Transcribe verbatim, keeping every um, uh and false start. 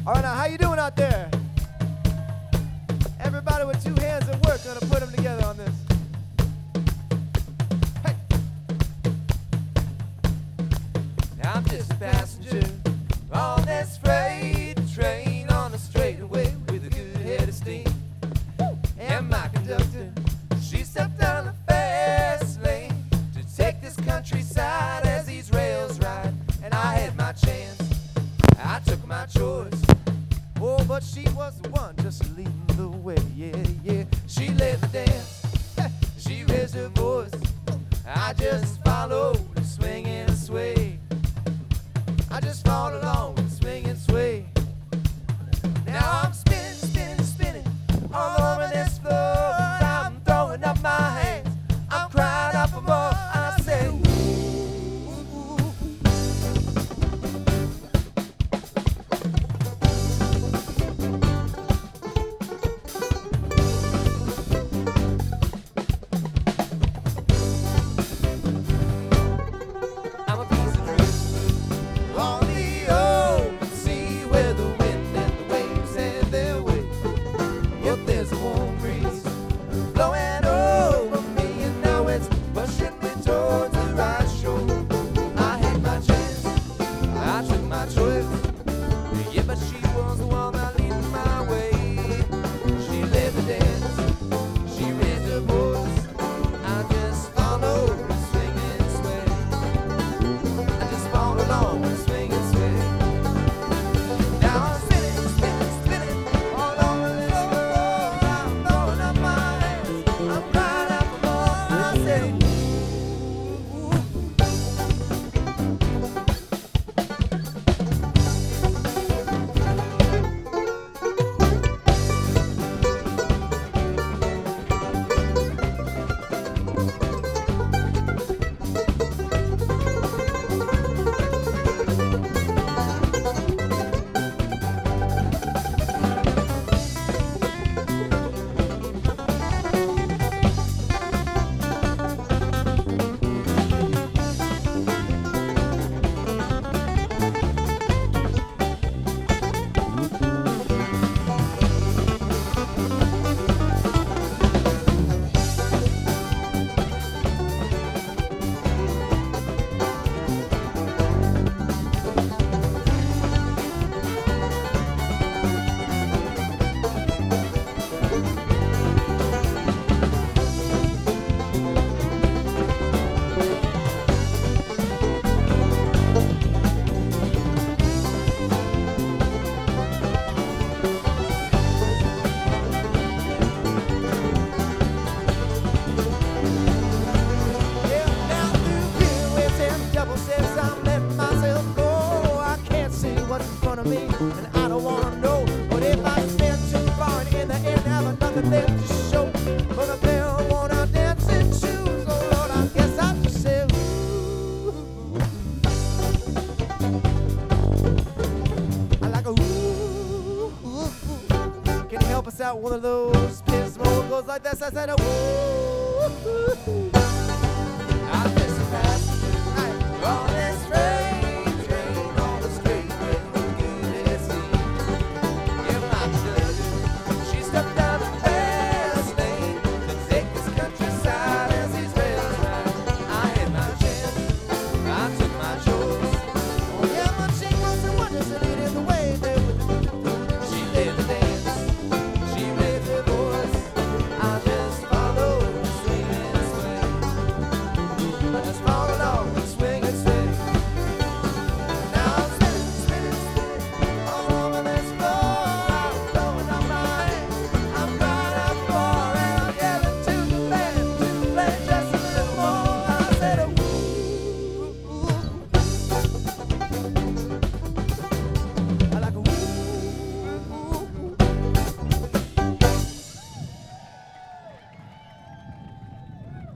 All right, now, how you doing out there? Everybody with two hands at work, gonna put them together on this. Hey! Now I'm just a passenger on this freight train on a straightaway with a good head of steam. And my conductor, she stepped down the fast lane to take this countryside as these rails ride. And I had my chance, I took my choice. Oh, but she was the one just leading the way, yeah, yeah. She led the dance, she raised her voice. I just followed, swing and sway. I just followed along with swing and sway. Now I'm spinning, spinning, spinning all over this floor. I'm throwing up my hands, I'm crying out for more. I say, ooh, ooh, ooh. I'm a piece of drift on the open sea where the wind and the waves have their way. If there's a warm breeze blowing over me, and now it's pushing me towards the right shore. I had my chance, I took my choice. Yeah, but she was the one that leading my way. She led the dance, she raised her voice. I just followed, swing and sway. I just followed along, swing and sway. Now I'm spinning, spinning, spinning all over this floor. I'm throwing up my hands, I'm crying out for more. I say, ooh, ooh. And I don't wanna know, but if I spin too far and in the end have nothing left to show, but if they don't wanna dance in shoes, oh Lord, I guess I just say, ooh. I like a ooh, ooh, ooh. Can you help us out? One of those pins roll goes like this. I said, ooh, ooh, ooh.